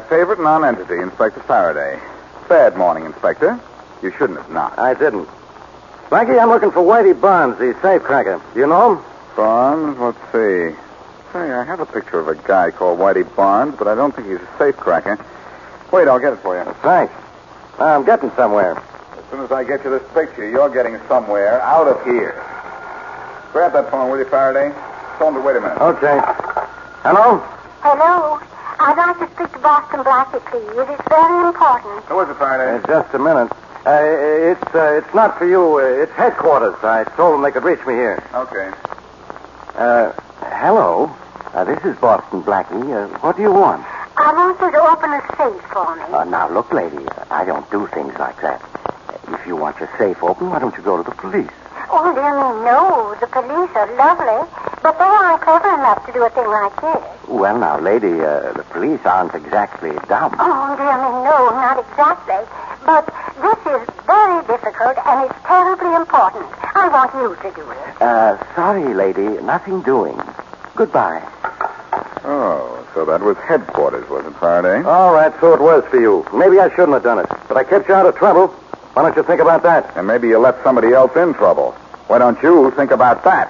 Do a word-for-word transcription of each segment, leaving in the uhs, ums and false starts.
favorite non-entity, Inspector Faraday. Bad morning, Inspector. You shouldn't have knocked. I didn't. Blackie, I'm looking for Whitey Barnes, the safecracker. Do you know him? Barnes? Let's see. Say, I have a picture of a guy called Whitey Barnes, but I don't think he's a safecracker. Wait, I'll get it for you. Thanks. I'm getting somewhere. As soon as I get you this picture, you're getting somewhere out of here. Grab that phone, will you, Faraday? Tell him to wait a minute. Okay. Hello? Hello. I'd like to speak to Boston Blackie, please. It's very important. Who is it, Faraday? Uh, just a minute. Uh, it's uh, it's not for you. Uh, it's headquarters. I told them they could reach me here. Okay. Uh, hello. Uh, this is Boston Blackie. Uh, what do you want? I want you to open a safe for me. Uh, now, look, lady, I don't do things like that. If you want your safe open, why don't you go to the police? Oh, dear me, no. The police are lovely, but they aren't clever enough to do a thing like this. Well, now, lady, uh, the police aren't exactly dumb. Oh, dear me, no, not exactly. But this is very difficult, and it's terribly important. I want you to do it. Uh, sorry, lady, nothing doing. Goodbye. Oh, so that was headquarters, was it, Faraday? All right, so it was for you. Maybe I shouldn't have done it, but I kept you out of trouble. Why don't you think about that? And maybe you let somebody else in trouble. Why don't you think about that?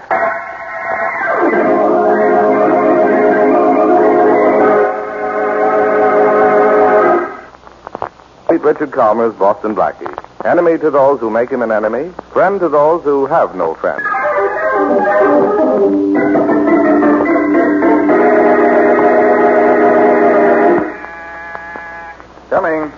Richard Calmer's Boston Blackie. Enemy to those who make him an enemy, friend to those who have no friend. Coming.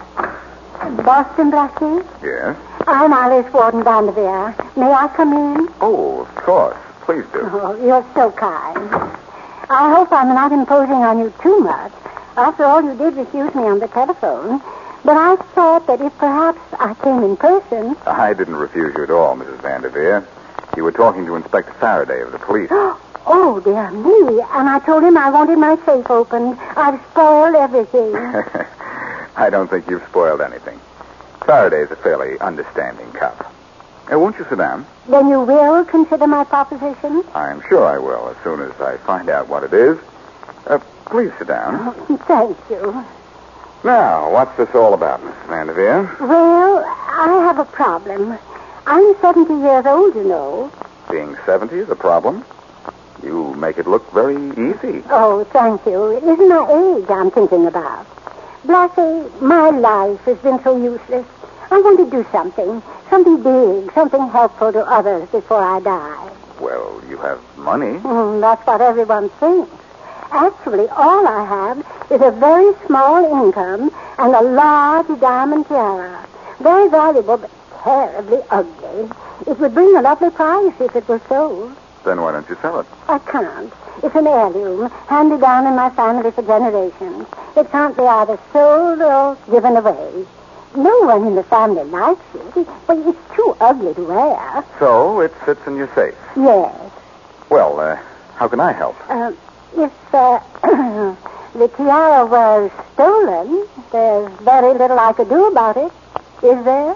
Boston Blackie? Yes? I'm Alice Warden Vanderveer. May I come in? Oh, of course. Please do. Oh, you're so kind. I hope I'm not imposing on you too much. After all, you did refuse me on the telephone. But I thought that if perhaps I came in person... I didn't refuse you at all, Missus Vanderveer. You were talking to Inspector Faraday of the police. Oh, dear me. And I told him I wanted my safe opened. I've spoiled everything. I don't think you've spoiled anything. Faraday's a fairly understanding cop. Uh, won't you sit down? Then you will consider my proposition? I'm sure I will, as soon as I find out what it is. Uh, please sit down. Oh, thank you. Now, what's this all about, Missus Vanderveer? Well, I have a problem. I'm seventy years old, you know. Being seventy is a problem? You make it look very easy. Oh, thank you. It isn't my age I'm thinking about. Blackie, my life has been so useless. I want to do something. Something big, something helpful to others before I die. Well, you have money. Mm, that's what everyone thinks. Actually, all I have is a very small income and a large diamond tiara. Very valuable, but terribly ugly. It would bring a lovely price if it were sold. Then why don't you sell it? I can't. It's an heirloom, handed down in my family for generations. It can't be either sold or given away. No one in the family likes it. Well, it's too ugly to wear. So it sits in your safe? Yes. Well, uh, how can I help? Uh, if uh, the tiara was stolen, there's very little I could do about it. Is there?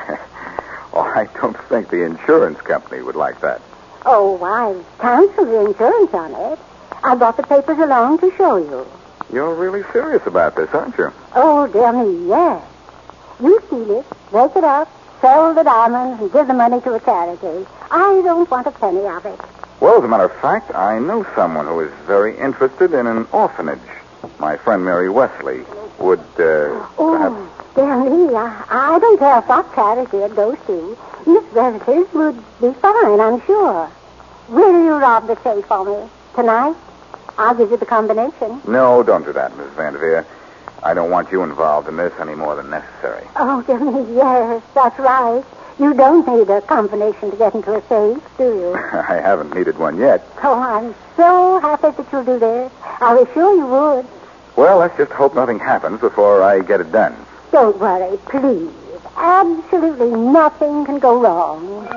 Oh, I don't think the insurance company would like that. Oh, I've canceled the insurance on it. I brought the papers along to show you. You're really serious about this, aren't you? Oh, dear me, yes. You steal it, break it up, sell the diamonds, and give the money to a charity. I don't want a penny of it. Well, as a matter of fact, I know someone who is very interested in an orphanage. My friend Mary Wesley would, uh, Oh, perhaps... dear me, I, I don't care what charity it goes to. Miss Relatives would be fine, I'm sure. Will you rob the safe for me tonight? I'll give you the combination. No, don't do that, Miss Vanderveer. I don't want you involved in this any more than necessary. Oh, dear me, yes, that's right. You don't need a combination to get into a safe, do you? I haven't needed one yet. Oh, I'm so happy that you'll do this. I was sure you would. Well, let's just hope nothing happens before I get it done. Don't worry, please. Absolutely nothing can go wrong.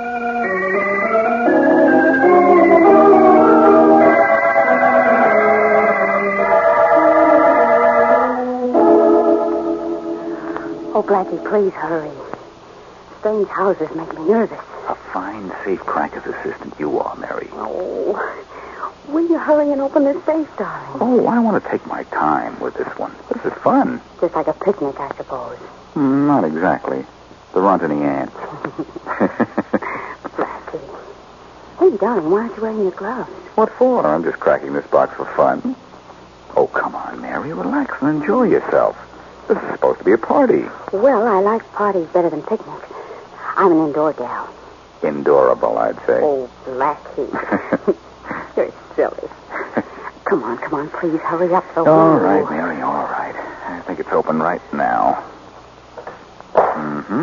Oh, Blackie, please hurry. Strange houses make me nervous. A fine safe cracker's assistant you are, Mary. Oh, Will you hurry and open this safe, darling? Oh, I want to take my time with this one. This is fun. Just like a picnic, I suppose. Mm, not exactly. There aren't any ants. Blackie. Hey, darling, why aren't you wearing your gloves? What for? I'm just cracking this box for fun. Oh, come on, Mary. Relax and enjoy yourself. This is supposed to be a party. Well, I like parties better than picnics. I'm an indoor gal. Indorable, I'd say. Oh, Blackie. You're silly. Come on, come on, please hurry up. So all right, Mary, all right. I think it's open right now. Mm-hmm.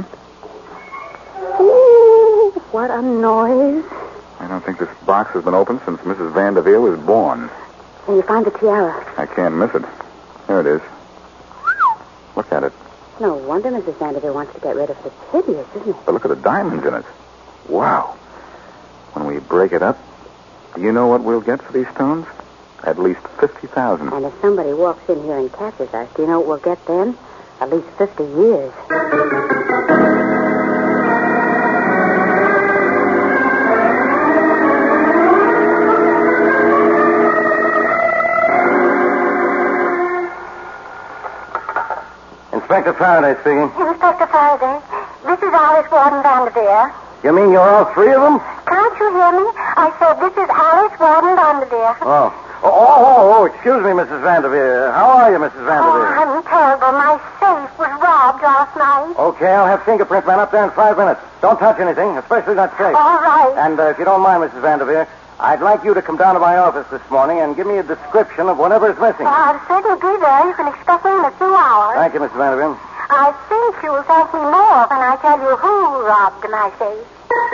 Ooh, what a noise. I don't think this box has been opened since Missus Vanderveer was born. Can you find the tiara? I can't miss it. There it is. Look at it. No wonder Missus Vanderveer wants to get rid of it. It's hideous, isn't it? But look at the diamonds in it. Wow. When we break it up, do you know what we'll get for these stones? At least fifty thousand. And if somebody walks in here and catches us, do you know what we'll get then? At least fifty years. Inspector Faraday speaking. Inspector Faraday, this is Alice Warden Vanderveer. You mean you're all three of them? Can't you hear me? I said this is Alice Warden Vanderveer. Oh. Oh, oh, oh, oh, excuse me, Missus Vanderveer. How are you, Missus Vanderveer? Oh, I'm terrible. My safe was robbed last night. Okay, I'll have fingerprint man up there in five minutes. Don't touch anything, especially that safe. All right. And uh, if you don't mind, Missus Vanderveer, I'd like you to come down to my office this morning and give me a description of whatever is missing. Well, I'll certainly be there. You can expect me in a few hours. Thank you, Missus Vanderveer. I think you'll thank me more when I tell you who robbed my safe.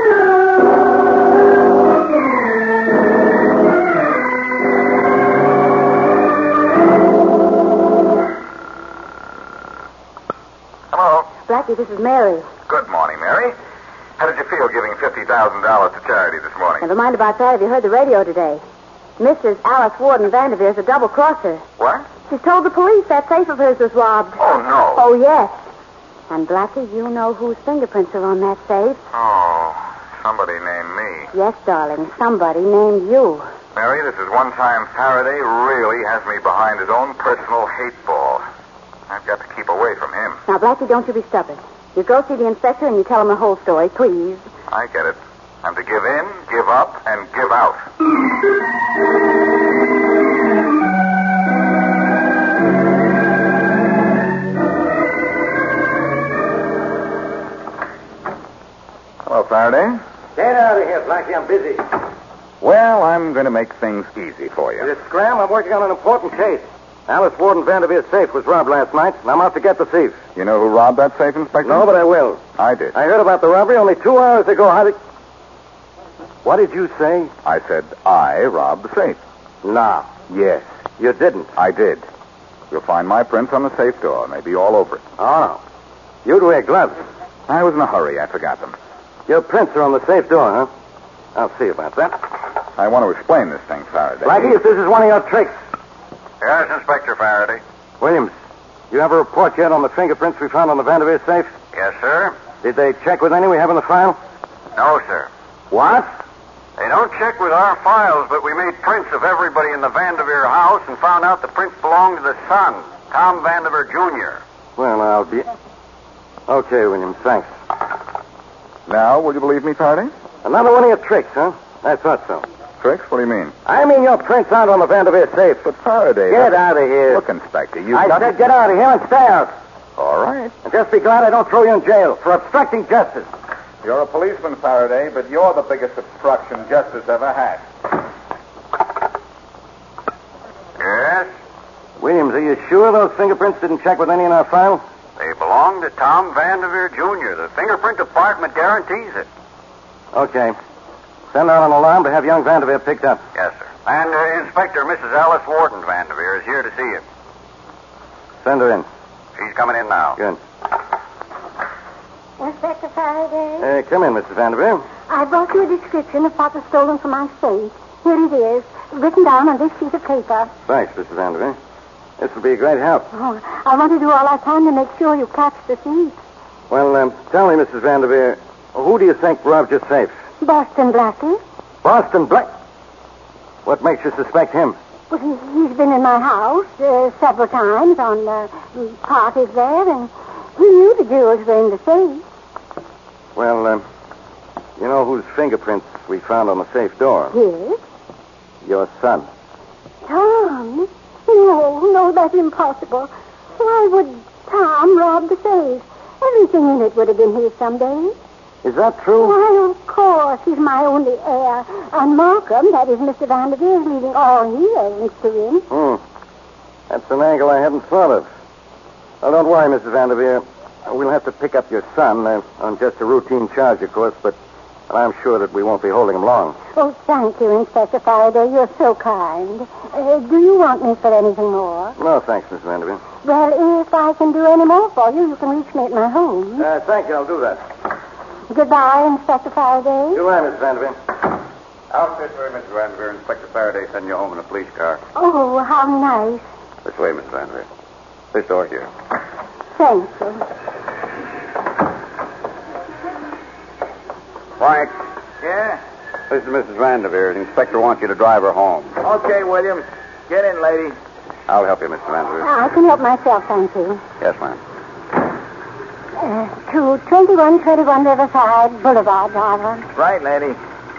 Hello. Blackie, this is Mary. Good morning, Mary. How did you feel giving fifty thousand dollars to charity this morning? Never mind about that. Have you heard the radio today? Missus Alice Warden Vanderveer's a double-crosser. What? She told the police that safe of hers was robbed. Oh, no. Oh, yes. And, Blackie, you know whose fingerprints are on that safe? Oh, somebody named me. Yes, darling. Somebody named you. Mary, this is one time Faraday really has me behind his own personal hate ball. I've got to keep away from him. Now, Blackie, don't you be stubborn. You go see the inspector and you tell him the whole story, please. I get it. I'm to give in, give up, and give out. Hello, Faraday. Get out of here, Blackie. I'm busy. Well, I'm going to make things easy for you. This Scram, I'm working on an important case. Alice Warden Vanderveer's safe was robbed last night, and I'm out to get the thief. You know who robbed that safe, Inspector? No, but I will. I did. I heard about the robbery only two hours ago. How did... What did you say? I said I robbed the safe. No. Yes, You didn't. I did. You'll find my prints on the safe door. They'll be all over it. Oh. You'd wear gloves. I was in a hurry. I forgot them. Your prints are on the safe door, huh? I'll see about that. I want to explain this thing, Faraday. Blackie, if this is one of your tricks. Yes, Inspector Faraday. Williams, you have a report yet on the fingerprints we found on the Vanderveer safe? Yes, sir. Did they check with any we have in the file? No, sir. What? They don't check with our files, but we made prints of everybody in the Vanderveer house and found out the prints belonged to the son, Tom Vanderveer Junior Well, I'll be... Okay, Williams, thanks. Now, will you believe me, Faraday? Another one of your tricks, huh? I thought so. Tricks? What do you mean? I mean your prints aren't on the Vanderveer safe. But Faraday... Get out of here. Look, Inspector, you've I got said to... get out of here and stay out. All right. And just be glad I don't throw you in jail for obstructing justice. You're a policeman, Faraday, but you're the biggest obstruction justice ever had. Yes? Williams, are you sure those fingerprints didn't check with any in our file? They belong to Tom Vanderveer Junior The fingerprint department guarantees it. Okay. Send out an alarm to have young Vanderveer picked up. Yes, sir. And uh, Inspector, Missus Alice Warden Vanderveer is here to see you. Send her in. She's coming in now. Good. Inspector Faraday? Uh, come in, Missus Vanderveer. I brought you a description of what was stolen from my safe. Here it is, written down on this sheet of paper. Thanks, Missus Vanderveer. This will be a great help. Oh, I want to do all I can to make sure you catch the thief. Well, um, tell me, Missus Vanderveer, who do you think robbed your safe? Boston Blackie? Boston Black... What makes you suspect him? Well, he, he's been in my house uh, several times on uh, parties there, and he knew the jewels were in the safe. Well, uh, you know whose fingerprints we found on the safe door? Yes? Your son. Tom? No, no, that's impossible. Why would Tom rob the safe? Everything in it would have been his someday. Is that true? Why, of course. He's my only heir. And Markham, that is Mister Vanderveer, is leaving all he owns to him. Hmm. That's an angle I hadn't thought of. Well, don't worry, Missus Vanderveer. We'll have to pick up your son uh, on just a routine charge, of course, but I'm sure that we won't be holding him long. Oh, thank you, Inspector Faraday. You're so kind. Uh, do you want me for anything more? No, thanks, Miss Vanderveer. Well, if I can do any more for you, you can reach me at my home. Uh, thank you. I'll do that. Goodbye, Inspector Faraday. Goodbye, Miss Vanderveer. Out this way, Mister Vanderveer. Inspector Faraday send you home in a police car. Oh, how nice. This way, Mister Vanderveer. This door here. Thank you. Frank, Yeah? this is Missus Vanderveer. The inspector wants you to drive her home. Okay, Williams. Get in, lady. I'll help you, Mister Vanderveer. I can help myself, thank you. Yes, ma'am. Uh, to twenty-one twenty-one Riverside Boulevard, driver. Right, lady.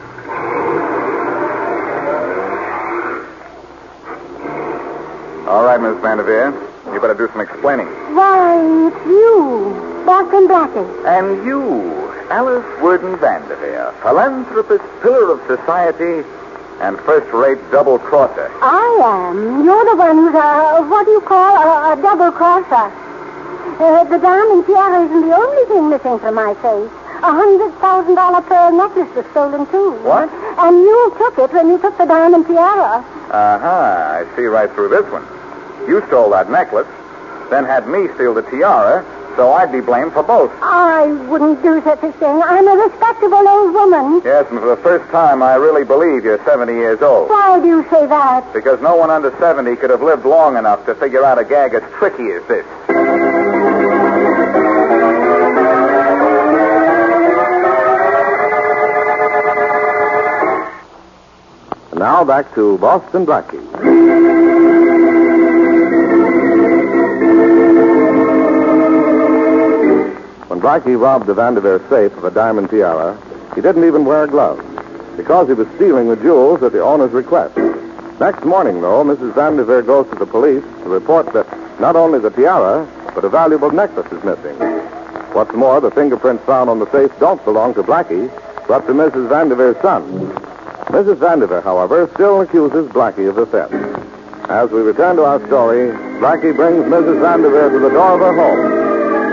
All right, Miss Vanderveer. You better do some explaining. Why, it's you, Boston Blackie. And you, Alice Worden Vanderveer, philanthropist, pillar of society, and first-rate double-crosser. I am. You're the one who's a, what do you call, a, a double-crosser. Uh, the diamond tiara isn't the only thing missing from my face. A hundred thousand dollar pearl necklace was stolen, too. What? And you took it when you took the diamond tiara. Uh-huh. I see right through this one. You stole that necklace, then had me steal the tiara, so I'd be blamed for both. I wouldn't do such a thing. I'm a respectable old woman. Yes, and for the first time, I really believe you're seventy years old. Why do you say that? Because no one under seventy could have lived long enough to figure out a gag as tricky as this. And now back to Boston Blackie. When Blackie robbed the Vanderveer safe of a diamond tiara, he didn't even wear a glove, because he was stealing the jewels at the owner's request. Next morning, though, Missus Vanderveer goes to the police to report that not only the tiara, but a valuable necklace is missing. What's more, the fingerprints found on the safe don't belong to Blackie, but to Missus Vanderveer's son. Missus Vanderveer, however, still accuses Blackie of the theft. As we return to our story, Blackie brings Missus Vanderveer to the door of her home.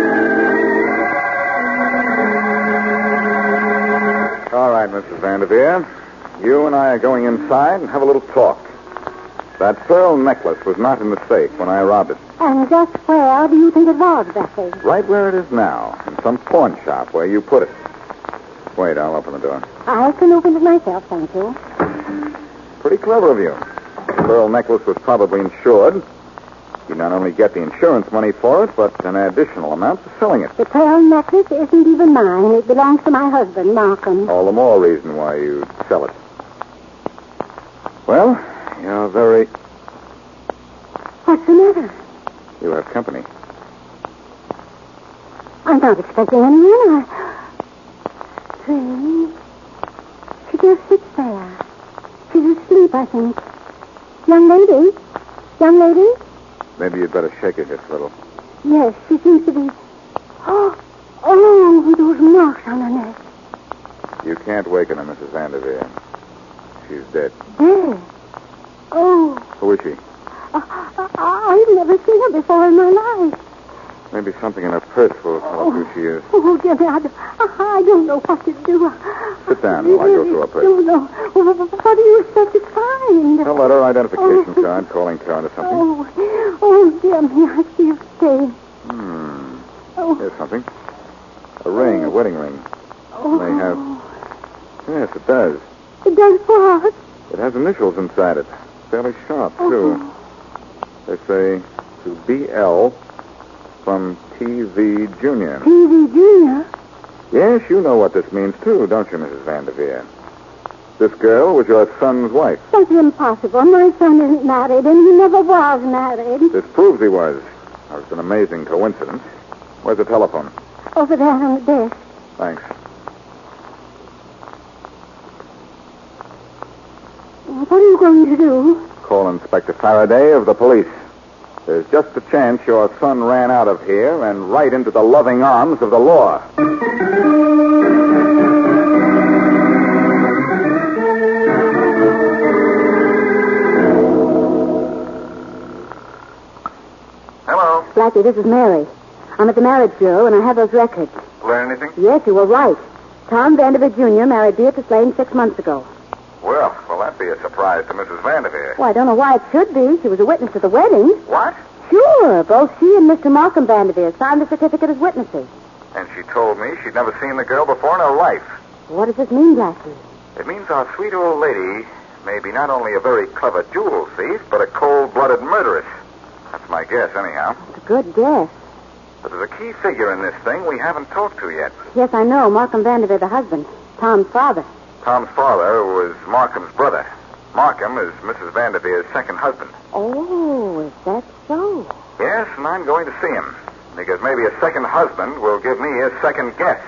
All right, Missus Vanderveer. You and I are going inside and have a little talk. That pearl necklace was not in the safe when I robbed it. And just where do you think it was, Blackie? Right where it is now, in some pawn shop where you put it. Wait, I'll open the door. I can open it myself, thank you. Pretty clever of you. The pearl necklace was probably insured. You not only get the insurance money for it, but an additional amount for selling it. The pearl necklace isn't even mine. It belongs to my husband, Markham. All the more reason why you'd sell it. Well, you're very... What's the matter? You have company. I'm not expecting anyone. I... Strange. She just sits there. She's asleep, I think. Young lady? Young lady? Maybe you'd better shake her hips a little. Yes, she seems to be... Oh, oh, those marks on her neck. You can't waken her, Missus Vanderveer. She's dead. Dead? Oh, Who is she? uh, I, I've never seen her before in my life. Maybe something in her purse will tell us who she is. Oh, Jimmy, I, I don't know what to do. Sit down while I go through her purse. No, no. What do you expect to find? A letter, identification Oh. card, calling card or something. Oh, oh, Jimmy, I see a stain. Hmm. Oh, Here's something. A ring, a wedding ring. oh. May have... Yes, it does. It does what? It has initials inside it. Fairly sharp, too. Oh. They say to B L from T V Junior. T V Junior? Yes, you know what this means, too, don't you, Missus Vanderveer? This girl was your son's wife. That's impossible. My son isn't married, and he never was married. This proves he was. Oh, it's an amazing coincidence. Where's the telephone? Over there on the desk. Thanks. What are you going to do? Call Inspector Faraday of the police. There's just a chance your son ran out of here and right into the loving arms of the law. Hello. Blackie, this is Mary. I'm at the marriage bureau, and I have those records. Learn anything? Yes, you were right. Tom Vanderveer Junior married Beatrice Lane six months ago. Well, will that be a surprise to Missus Vanderveer? Well, I don't know why it should be. She was a witness to the wedding. What? Sure. Both she and Mister Malcolm Vanderveer signed the certificate as witnesses. And she told me she'd never seen the girl before in her life. What does this mean, Blackie? It means our sweet old lady may be not only a very clever jewel thief, but a cold-blooded murderess. That's my guess, anyhow. It's a good guess. But there's a key figure in this thing we haven't talked to yet. Yes, I know. Malcolm Vanderveer, the husband. Tom's father. Tom's father was Markham's brother. Markham is Missus Vanderveer's second husband. Oh, is that so? Yes, and I'm going to see him. Because maybe a second husband will give me a second guess.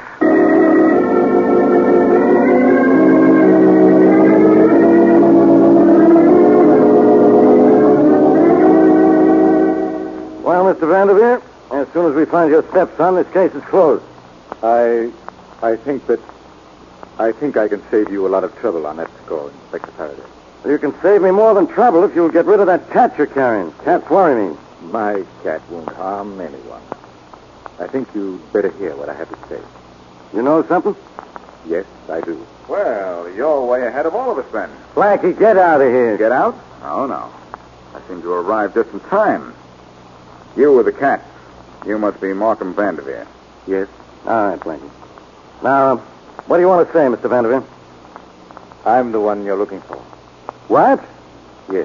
Well, Mister Vanderveer, as soon as we find your stepson, this case is closed. I... I think that... I think I can save you a lot of trouble on that score, Inspector Faraday. You can save me more than trouble if you'll get rid of that cat you're carrying. Cats worry me. My cat won't harm anyone. I think you'd better hear what I have to say. You know something? Yes, I do. Well, you're way ahead of all of us then. Blackie, get out of here. Get out? Oh, no. I seem to arrive just in time. You were the cat. You must be Markham Vanderveer. Yes. All right, Blackie. Now, uh, what do you want to say, Mister Vanderveer? I'm the one you're looking for. What? Yes.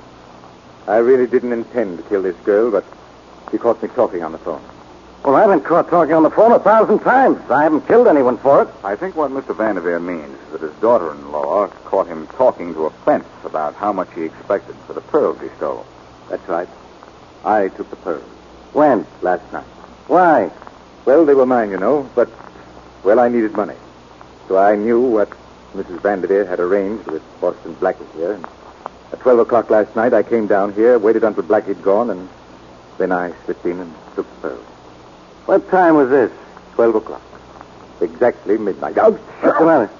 I really didn't intend to kill this girl, but she caught me talking on the phone. Well, I've been caught talking on the phone a thousand times. I haven't killed anyone for it. I think what Mister Vanderveer means is that his daughter-in-law caught him talking to a fence about how much he expected for the pearls he stole. That's right. I took the pearls. When? Last night. Why? Well, they were mine, you know, but, well, I needed money. So I knew what Missus Vanderveer had arranged with Boston Blackie here. And at twelve o'clock last night, I came down here, waited until Blackie had gone, and then I slipped in and took the pearls. What time was this? Twelve o'clock. Exactly midnight. Oh, What's the matter?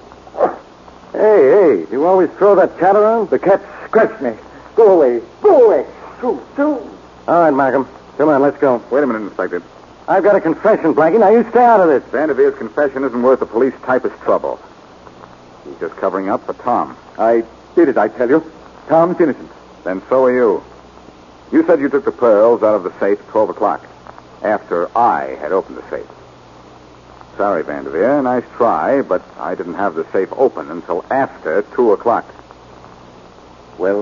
Hey, hey, you always throw that cat around? the cat scratched me. Go away. Go away. Shoo, shoo. All right, Malcolm. Come on, let's go. Wait a minute, Inspector. I've got a confession, Blackie. Now you stay out of this. Vanderveer's confession isn't worth the police typist's trouble. He's just covering up for Tom. I did it, I tell you. Tom's innocent. Then so are you. You said you took the pearls out of the safe at twelve o'clock, after I had opened the safe. Sorry, Vanderveer. Nice try, but I didn't have the safe open until after two o'clock. Well,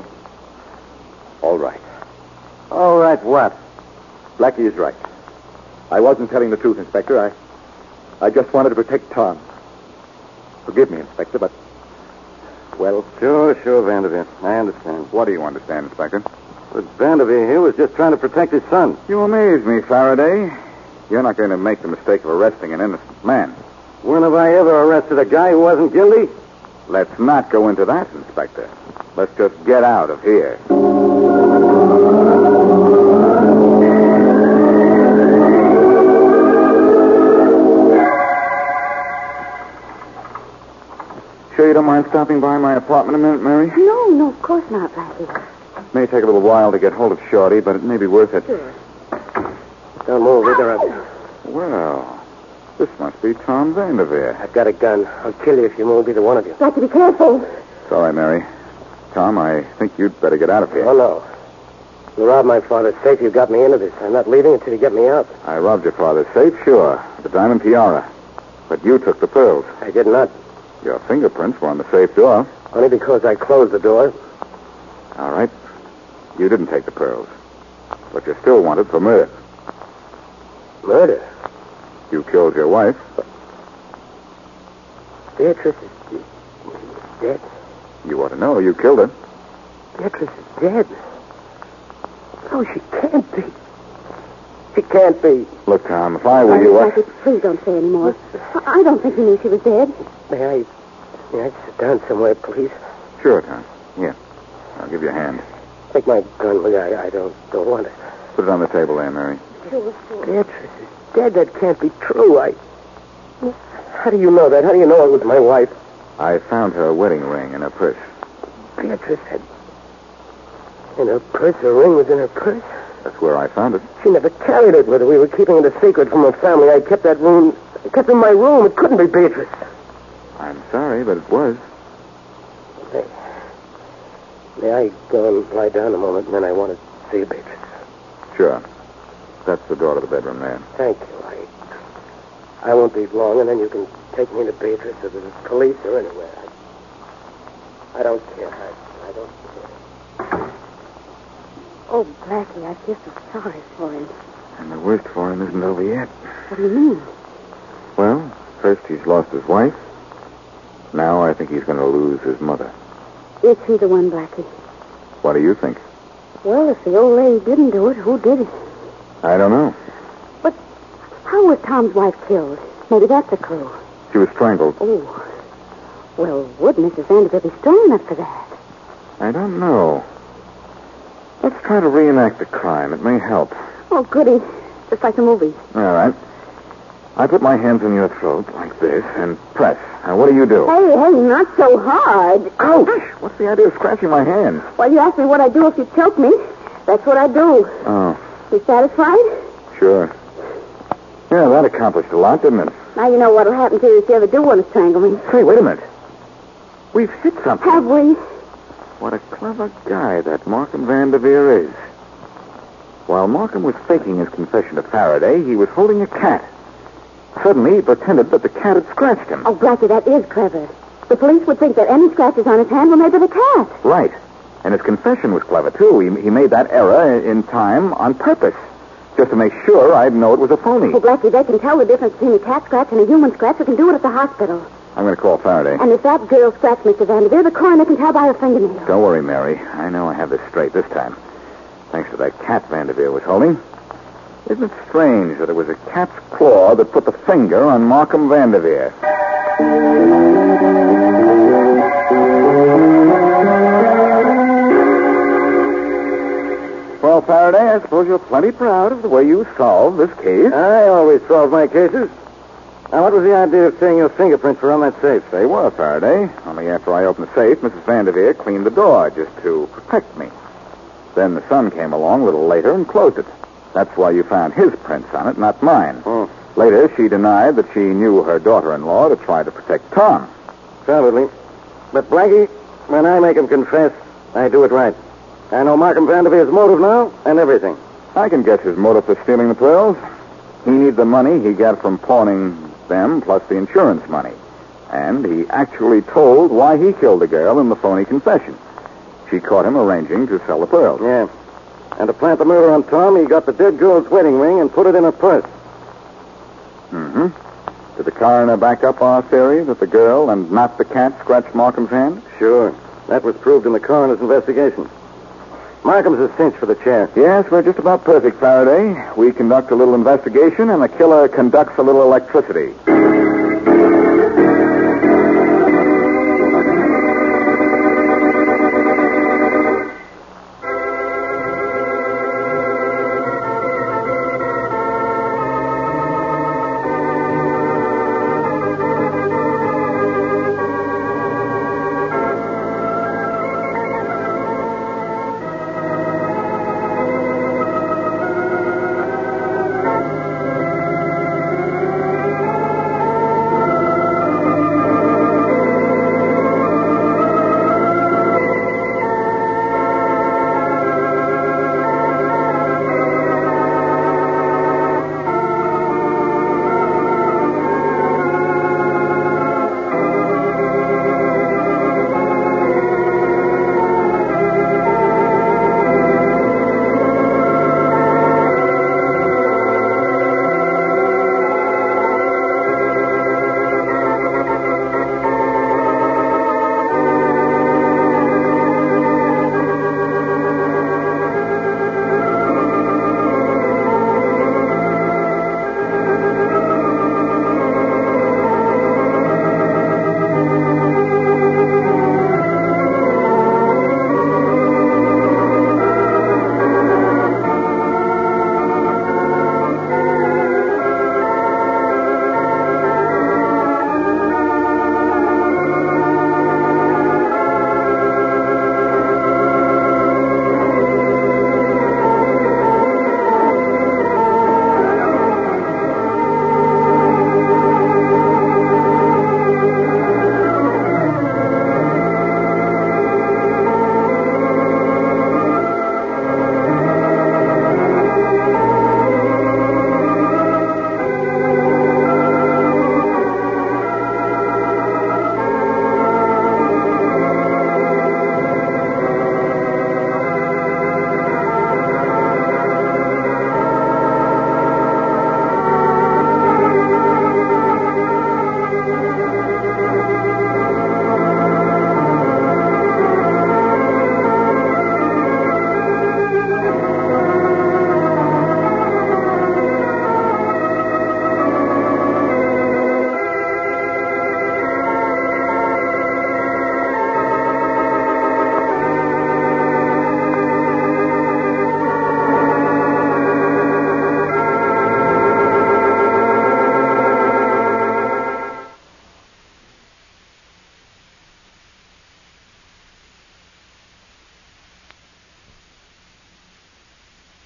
all right. All right, what? Blackie is right. I wasn't telling the truth, Inspector. I I just wanted to protect Tom. Forgive me, Inspector, but... Well... Sure, sure, Vanderveer. I understand. What do you understand, Inspector? But Vanderveer here was just trying to protect his son. You amaze me, Faraday. You're not going to make the mistake of arresting an innocent man. When have I ever arrested a guy who wasn't guilty? Let's not go into that, Inspector. Let's just get out of here. Sure you don't mind stopping by my apartment a minute, Mary? No, no, of course not, Blackie. It may take a little while to get hold of Shorty, but it may be worth it. Sure. Don't move either of you. Well, this must be Tom Vanderveer. I've got a gun. I'll kill you if you move either one of you. Blackie, be careful. Sorry, Mary. Tom, I think you'd better get out of here. Oh, no. You robbed my father's safe. You got me into this. I'm not leaving until you get me out. I robbed your father's safe, sure. The diamond tiara. But you took the pearls. I did not. Your fingerprints were on the safe door. Only because I closed the door. All right. You didn't take the pearls. But you're still wanted for murder. Murder? You killed your wife. Beatrice is, is dead. You ought to know. You killed her. Beatrice is dead. No, she can't be. She can't be. Look, Tom, if I were you... I... Blackie, please don't say any more. I don't think he knew she was dead. May I... May I sit down somewhere, please? Sure, Tom. Here. I'll give you a hand. Take my gun, will you? I, I don't, don't want it. Put it on the table there, Mary. Sure, sure. Beatrice is dead. That can't be true. I... How do you know that? How do you know it was my wife? I found her wedding ring in her purse. Beatrice had... In her purse? Her ring was in her purse? That's where I found it. She never carried it with her. We were keeping it a secret from her family. I kept that room... I kept it in my room. It couldn't be Beatrice. I'm sorry, but it was. May, may I go and lie down a moment, and then I want to see Beatrice? Sure. That's the door to the bedroom there. Thank you. I, I won't be long, and then you can take me to Beatrice or to the police or anywhere. I, I don't care. I, I don't care. Oh, Blackie, I feel so sorry for him. And the worst for him isn't over yet. What do you mean? Well, first he's lost his wife. Now I think he's going to lose his mother. Is he the one, Blackie? What do you think? Well, if the old lady didn't do it, who did it? I don't know. But how was Tom's wife killed? Maybe that's a clue. She was strangled. Oh. Well, would Missus Vanderbilt be strong enough for that? I don't know. Let's try to reenact the crime. It may help. Oh, goody. Just like the movie. All right. I put my hands on your throat like this and press. Now, what do you do? Hey, hey, not so hard. Ouch! What's the idea of scratching my hand? Well, you asked me what I'd do if you choked me. That's what I'd do. Oh. You satisfied? Sure. Yeah, that accomplished a lot, didn't it? Now you know what'll happen to you if you ever do want to strangle me. Hey, wait a minute. We've hit something. Have we? What a clever guy that Markham Vanderveer is. While Markham was faking his confession to Faraday, he was holding a cat. Suddenly, he pretended that the cat had scratched him. Oh, Blackie, that is clever. The police would think that any scratches on his hand were made by the cat. Right. And his confession was clever, too. He, he made that error in time on purpose, just to make sure I'd know it was a phony. Oh, Blackie, they can tell the difference between a cat scratch and a human scratch. They can do it at the hospital. I'm going to call Faraday. And if that girl scratched Mister Vanderveer, the coroner can tell by her fingernails. Don't worry, Mary. I know I have this straight this time. Thanks to that cat Vanderveer was holding. Isn't it strange that it was a cat's claw that put the finger on Markham Vanderveer? Well, Faraday, I suppose you're plenty proud of the way you solved this case. I always solve my cases. Now, what was the idea of saying your fingerprints were on that safe? They were, Faraday. Only after I opened the safe, Missus Vanderveer cleaned the door just to protect me. Then the son came along a little later and closed it. That's why you found his prints on it, not mine. Oh. Later, she denied that she knew her daughter-in-law to try to protect Tom. Probably. But, Blackie, when I make him confess, I do it right. I know Markham Vanderveer's motive now and everything. I can guess his motive for stealing the pearls. He needed the money he got from pawning them plus the insurance money. And he actually told why he killed the girl in the phony confession. She caught him arranging to sell the pearls. Yeah. And to plant the murder on Tom, he got the dead girl's wedding ring and put it in her purse. Mm-hmm. Did the coroner back up our theory that the girl and not the cat scratched Markham's hand? Sure. That was proved in the coroner's investigation. Markham's a cinch for the chair. Yes, we're just about perfect, Faraday. We conduct a little investigation, and the killer conducts a little electricity.